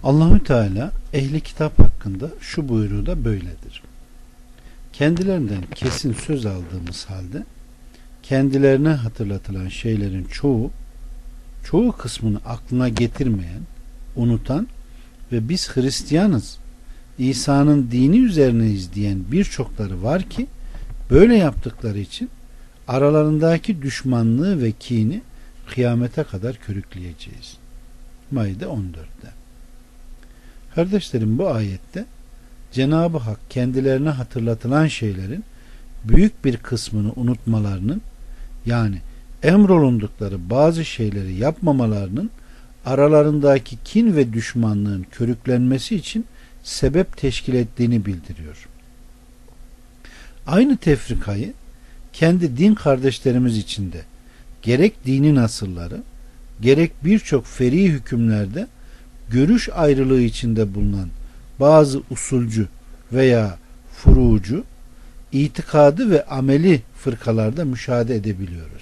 Allahü Teala ehli kitap hakkında şu buyruğu da böyledir. Kendilerinden kesin söz aldığımız halde kendilerine hatırlatılan şeylerin çoğu kısmını aklına getirmeyen, unutan ve biz Hristiyanız, İsa'nın dini üzerineyiz diyen birçokları var ki böyle yaptıkları için aralarındaki düşmanlığı ve kini kıyamete kadar körükleyeceğiz. Maide 14'te. Kardeşlerim, bu ayette Cenab-ı Hak kendilerine hatırlatılan şeylerin büyük bir kısmını unutmalarının, yani emrolundukları bazı şeyleri yapmamalarının aralarındaki kin ve düşmanlığın körüklenmesi için sebep teşkil ettiğini bildiriyor. Aynı tefrikayı kendi din kardeşlerimiz içinde gerek dinin asılları, gerek birçok feri hükümlerde görüş ayrılığı içinde bulunan bazı usulcü veya furucu, itikadı ve ameli fırkalarda müşahede edebiliyoruz.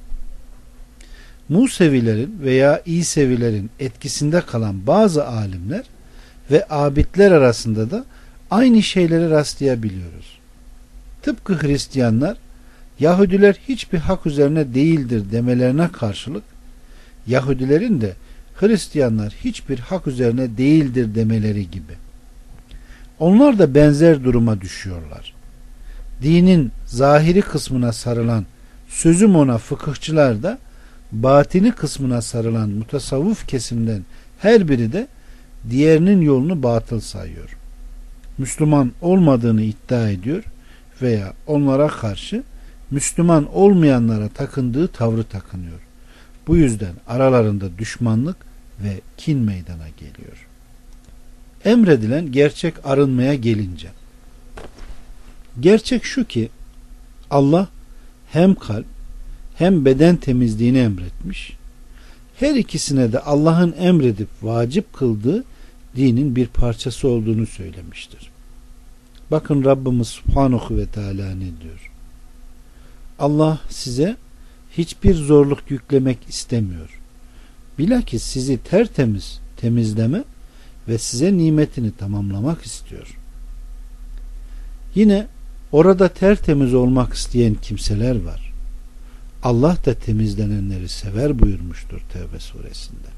Musevilerin veya İsevilerin etkisinde kalan bazı alimler ve abidler arasında da aynı şeyleri rastlayabiliyoruz. Tıpkı Hristiyanlar, Yahudiler hiçbir hak üzerine değildir demelerine karşılık, Yahudilerin de Hristiyanlar hiçbir hak üzerine değildir demeleri gibi. Onlar da benzer duruma düşüyorlar. Dinin zahiri kısmına sarılan sözüm ona fıkıhçılar da batini kısmına sarılan mutasavvuf kesimden her biri de diğerinin yolunu batıl sayıyor. Müslüman olmadığını iddia ediyor veya onlara karşı Müslüman olmayanlara takındığı tavrı takınıyor. Bu yüzden aralarında düşmanlık ve kin meydana geliyor. Emredilen gerçek arınmaya gelince, gerçek şu ki Allah hem kalp hem beden temizliğini emretmiş. Her ikisine de Allah'ın emredip vacip kıldığı dinin bir parçası olduğunu söylemiştir. Bakın Rabbimiz Subhanahu ve Teala ne diyor? Allah size hiçbir zorluk yüklemek istemiyor. Bilakis sizi tertemiz temizleme ve size nimetini tamamlamak istiyor. Yine orada tertemiz olmak isteyen kimseler var. Allah da temizlenenleri sever buyurmuştur Tevbe suresinde.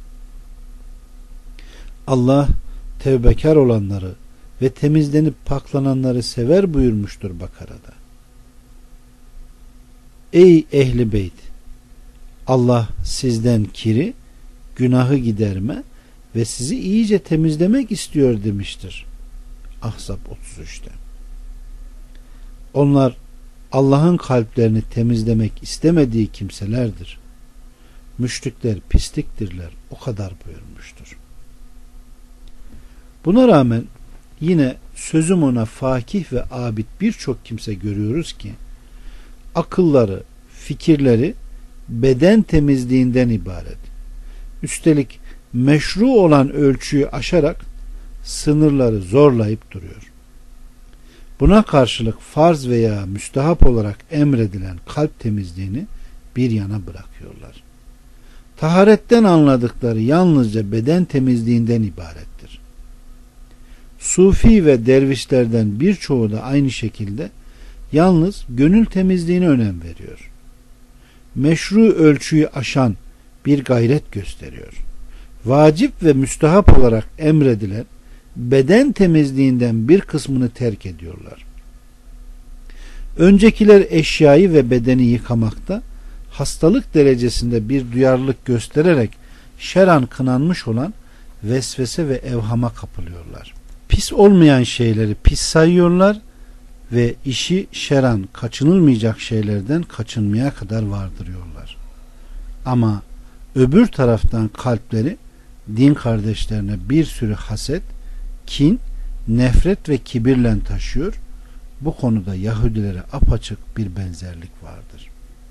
Allah tevbekar olanları ve temizlenip paklananları sever buyurmuştur Bakara'da. Ey ehli beyt! Allah sizden kiri, günahı giderme ve sizi iyice temizlemek istiyor demiştir Ahzab 33'te. Onlar Allah'ın kalplerini temizlemek istemediği kimselerdir. Müşrikler pisliktirler, o kadar buyurmuştur. Buna rağmen yine sözüm ona fakih ve abid birçok kimse görüyoruz ki akılları, fikirleri beden temizliğinden ibaret. Üstelik meşru olan ölçüyü aşarak sınırları zorlayıp duruyor. Buna karşılık farz veya müstehap olarak emredilen kalp temizliğini bir yana bırakıyorlar. Taharetten anladıkları yalnızca beden temizliğinden ibarettir. Sufi ve dervişlerden birçoğu da aynı şekilde yalnız gönül temizliğine önem veriyor. Meşru ölçüyü aşan bir gayret gösteriyor. Vacip ve müstehap olarak emredilen beden temizliğinden bir kısmını terk ediyorlar. Öncekiler eşyayı ve bedeni yıkamakta hastalık derecesinde bir duyarlılık göstererek şer'an kınanmış olan vesvese ve evhama kapılıyorlar. Pis olmayan şeyleri pis sayıyorlar ve işi şer'an kaçınılmayacak şeylerden kaçınmaya kadar vardırıyorlar. Ama öbür taraftan kalpleri din kardeşlerine bir sürü haset, kin, nefret ve kibirle taşıyor. Bu konuda Yahudilere apaçık bir benzerlik vardır.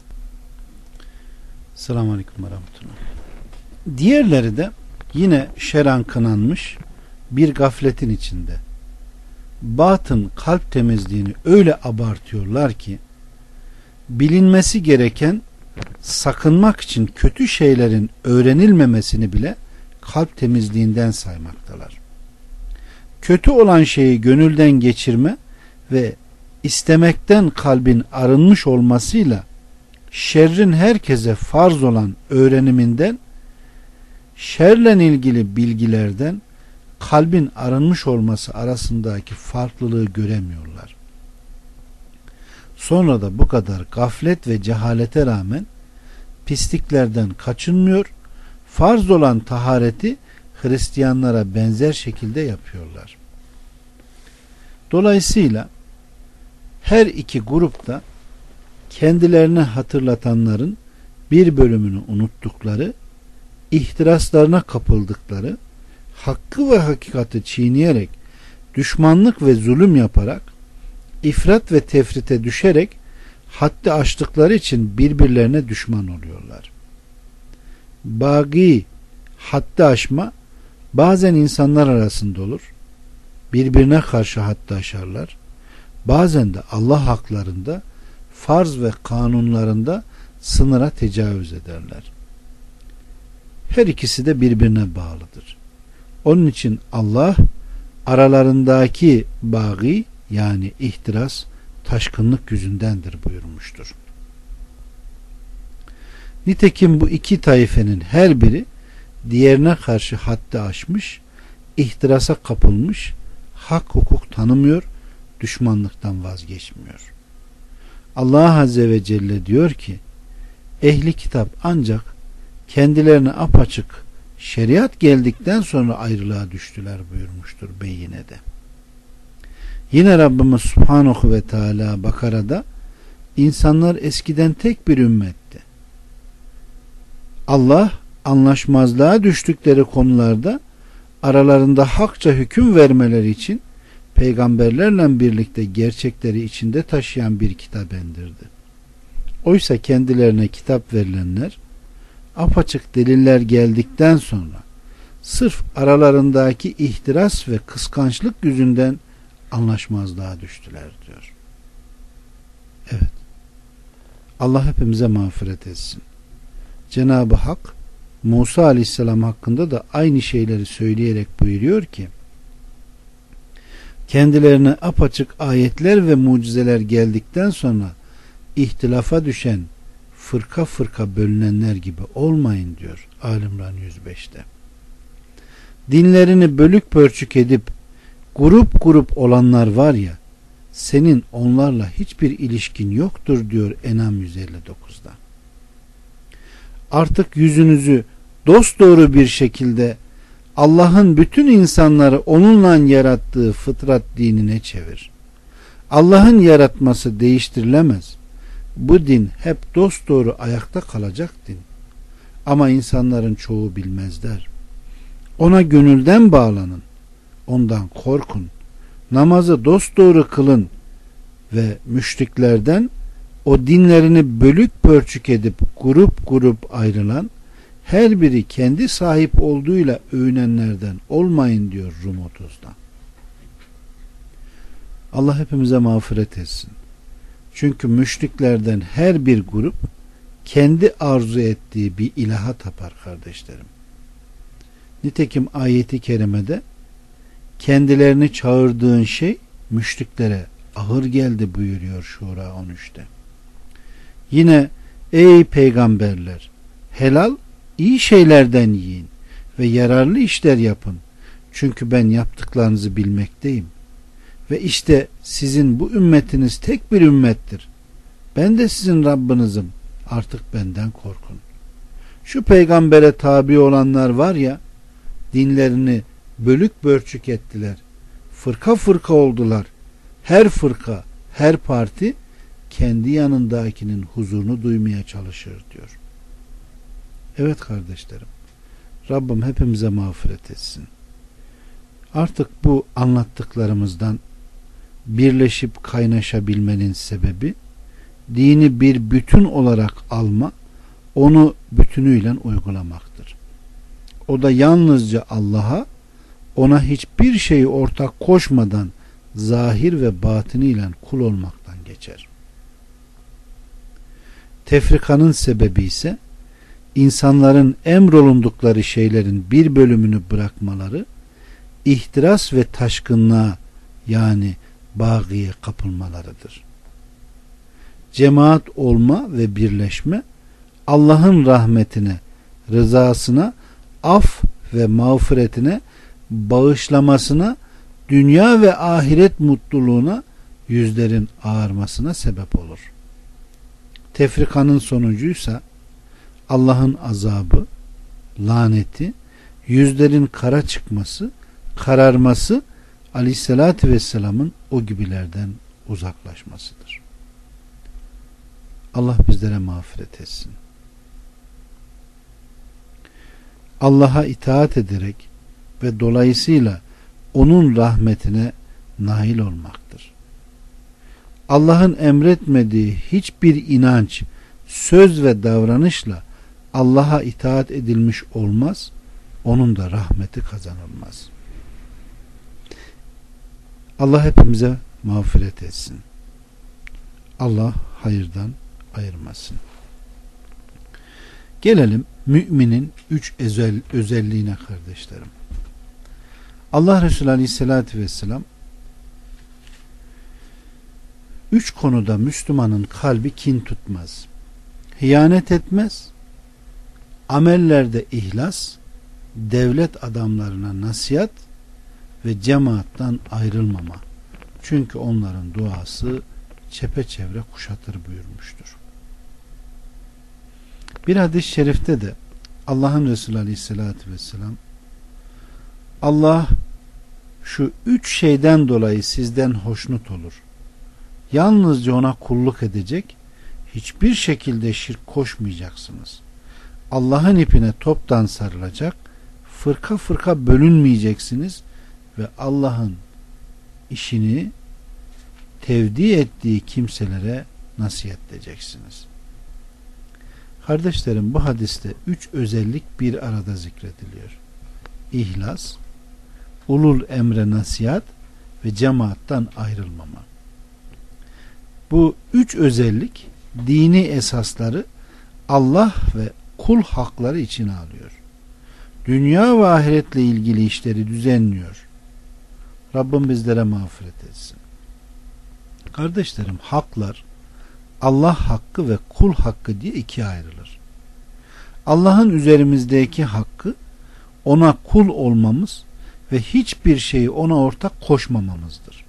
Selamun Aleyküm ve Rahmetullah. Diğerleri de yine şer'an kınanmış bir gafletin içinde. Batın kalp temizliğini öyle abartıyorlar ki bilinmesi gereken sakınmak için kötü şeylerin öğrenilmemesini bile kalp temizliğinden saymaktalar. Kötü olan şeyi gönülden geçirme ve istemekten kalbin arınmış olmasıyla şerrin herkese farz olan öğreniminden, şerle ilgili bilgilerden kalbin arınmış olması arasındaki farklılığı göremiyorlar. Sonra da bu kadar gaflet ve cehalete rağmen pisliklerden kaçınmıyor, farz olan tahareti Hristiyanlara benzer şekilde yapıyorlar. Dolayısıyla her iki grupta kendilerine hatırlatanların bir bölümünü unuttukları, ihtiraslarına kapıldıkları, hakkı ve hakikati çiğneyerek, düşmanlık ve zulüm yaparak, ifrat ve tefrite düşerek, haddi aştıkları için birbirlerine düşman oluyorlar. Bagi, haddi aşma, bazen insanlar arasında olur, birbirine karşı haddi aşarlar, bazen de Allah haklarında, farz ve kanunlarında sınıra tecavüz ederler. Her ikisi de birbirine bağlıdır. Onun için Allah aralarındaki bagi, yani ihtiras, taşkınlık yüzündendir buyurmuştur. Nitekim bu iki taifenin her biri diğerine karşı haddi aşmış, ihtirasa kapılmış, hak hukuk tanımıyor, düşmanlıktan vazgeçmiyor. Allah Azze ve Celle diyor ki, ehli kitap ancak kendilerine apaçık şeriat geldikten sonra ayrılığa düştüler buyurmuştur Beyyine'de. Yine Rabbimiz Subhanahu ve Teala Bakara'da, insanlar eskiden tek bir ümmetti. Allah anlaşmazlığa düştükleri konularda aralarında hakça hüküm vermeleri için peygamberlerle birlikte gerçekleri içinde taşıyan bir kitap indirdi. Oysa kendilerine kitap verilenler apaçık deliller geldikten sonra sırf aralarındaki ihtiras ve kıskançlık yüzünden anlaşmazlığa düştüler diyor. Evet. Allah hepimize mağfiret etsin. Cenab-ı Hak Musa Aleyhisselam hakkında da aynı şeyleri söyleyerek buyuruyor ki, kendilerine apaçık ayetler ve mucizeler geldikten sonra ihtilafa düşen, fırka fırka bölünenler gibi olmayın diyor Ali İmran 105'te. Dinlerini bölük pörçük edip grup grup olanlar var ya, senin onlarla hiçbir ilişkin yoktur diyor En'am 159'da. Artık yüzünüzü dosdoğru bir şekilde Allah'ın bütün insanları onunla yarattığı fıtrat dinine çevir. Allah'ın yaratması değiştirilemez. Bu din hep dosdoğru ayakta kalacak din. Ama insanların çoğu bilmezler. Ona gönülden bağlanın. Ondan korkun. Namazı dosdoğru kılın ve müşriklerden, o dinlerini bölük pörçük edip grup grup ayrılan, her biri kendi sahip olduğuyla övünenlerden olmayın diyor Rum 30'da. Allah hepimize mağfiret etsin. Çünkü müşriklerden her bir grup kendi arzu ettiği bir ilaha tapar kardeşlerim. Nitekim ayeti kerimede kendilerini çağırdığın şey müşriklere ağır geldi buyuruyor Şura 13'te. Yine ey peygamberler, helal iyi şeylerden yiyin ve yararlı işler yapın. Çünkü ben yaptıklarınızı bilmekteyim. Ve işte sizin bu ümmetiniz tek bir ümmettir. Ben de sizin Rabbinizim. Artık benden korkun. Şu peygambere tabi olanlar var ya, dinlerini bölük pörçük ettiler. Fırka fırka oldular. Her fırka, her parti kendi yanındakinin huzurunu duymaya çalışır diyor. Evet kardeşlerim, Rabbim hepimize mağfiret etsin. Artık bu anlattıklarımızdan birleşip kaynaşabilmenin sebebi, dini bir bütün olarak alma, onu bütünüyle uygulamaktır. O da yalnızca Allah'a, ona hiçbir şeyi ortak koşmadan zahir ve batiniyle kul olmaktan geçer. Tefrikanın sebebi ise insanların emrolundukları şeylerin bir bölümünü bırakmaları, ihtiras ve taşkınlığa yani bağiye kapılmalarıdır. Cemaat olma ve birleşme, Allah'ın rahmetine, rızasına, af ve mağfiretine, bağışlamasına, dünya ve ahiret mutluluğuna, yüzlerin ağarmasına sebep olur. Tefrikanın sonucuysa Allah'ın azabı, laneti, yüzlerin kara çıkması, kararması, Aleyhisselatü Vesselam'ın o gibilerden uzaklaşmasıdır. Allah bizlere mağfiret etsin. Allah'a itaat ederek ve dolayısıyla onun rahmetine nail olmaktır. Allah'ın emretmediği hiçbir inanç, söz ve davranışla Allah'a itaat edilmiş olmaz, onun da rahmeti kazanılmaz. Allah hepimize mağfiret etsin. Allah hayırdan ayırmasın. Gelelim müminin 3 özelliğine kardeşlerim. Allah Resulü Aleyhisselatü Vesselam 3 konuda Müslümanın kalbi kin tutmaz, hıyanet etmez, amellerde ihlas, devlet adamlarına nasihat ve cemaattan ayrılmama. Çünkü onların duası çepeçevre kuşatır buyurmuştur. Bir hadis-i şerifte de Allah'ın Resulü Aleyhisselatü Vesselam, Allah şu 3 şeyden dolayı sizden hoşnut olur. Yalnızca ona kulluk edecek, hiçbir şekilde şirk koşmayacaksınız. Allah'ın ipine toptan sarılacak, fırka fırka bölünmeyeceksiniz ve Allah'ın işini tevdi ettiği kimselere nasihat edeceksiniz. Kardeşlerim, bu hadiste 3 özellik bir arada zikrediliyor. İhlas, ulul emre nasihat ve cemaattan ayrılmama. Bu 3 özellik dini esasları Allah ve kul hakları içine alıyor. Dünya ve ahiretle ilgili işleri düzenliyor. Rabbim bizlere mağfiret etsin. Kardeşlerim, haklar Allah hakkı ve kul hakkı diye ikiye ayrılır. Allah'ın üzerimizdeki hakkı ona kul olmamız ve hiçbir şeyi ona ortak koşmamamızdır.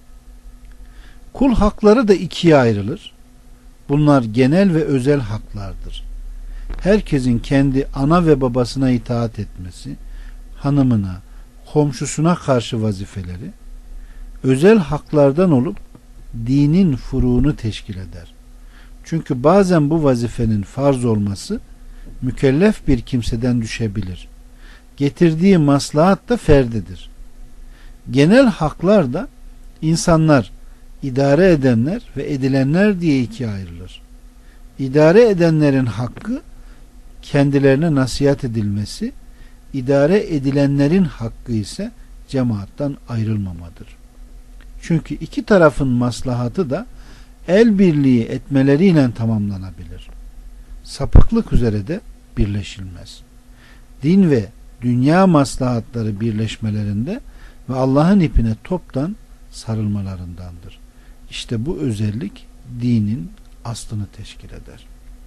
Kul hakları da ikiye ayrılır. Bunlar genel ve özel haklardır. Herkesin kendi ana ve babasına itaat etmesi, hanımına, komşusuna karşı vazifeleri, özel haklardan olup dinin furuğunu teşkil eder. Çünkü bazen bu vazifenin farz olması mükellef bir kimseden düşebilir. Getirdiği maslahat da ferdidir. Genel haklar da insanlar, idare edenler ve edilenler diye ikiye ayrılır. İdare edenlerin hakkı kendilerine nasihat edilmesi, idare edilenlerin hakkı ise cemaattan ayrılmamadır. Çünkü iki tarafın maslahatı da el birliği etmeleriyle tamamlanabilir. Sapıklık üzere de birleşilmez. Din ve dünya maslahatları birleşmelerinde ve Allah'ın ipine toptan sarılmalarındandır. İşte bu özellik dinin aslını teşkil eder.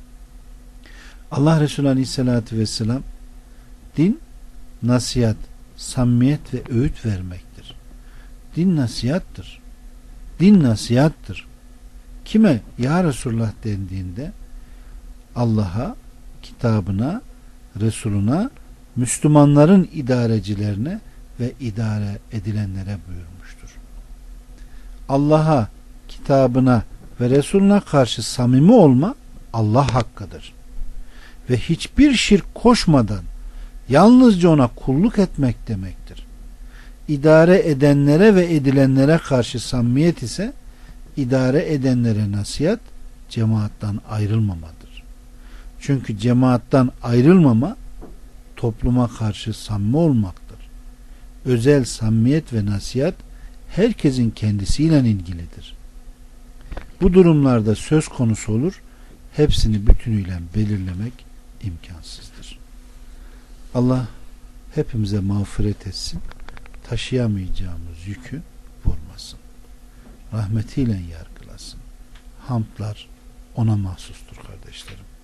Allah Resulü Aleyhisselatü Vesselam, din nasihat, samimiyet ve öğüt vermektir. Din nasihattır. Din nasihattır. Kime ya Resulullah dendiğinde Allah'a, kitabına, Resuluna, Müslümanların idarecilerine ve idare edilenlere buyurmuştur. Allah'a, kitabına ve Resuluna karşı samimi olma Allah hakkıdır. Ve hiçbir şirk koşmadan yalnızca ona kulluk etmek demektir. İdare edenlere ve edilenlere karşı samimiyet ise idare edenlere nasihat, cemaattan ayrılmamadır. Çünkü cemaattan ayrılmama topluma karşı samimi olmaktır. Özel samimiyet ve nasihat herkesin kendisiyle ilgilidir. Bu durumlarda söz konusu olur, hepsini bütünüyle belirlemek imkansızdır. Allah hepimize mağfiret etsin. Taşıyamayacağımız yükü vurmasın. Rahmetiyle yargılasın. Hamdlar ona mahsustur kardeşlerim.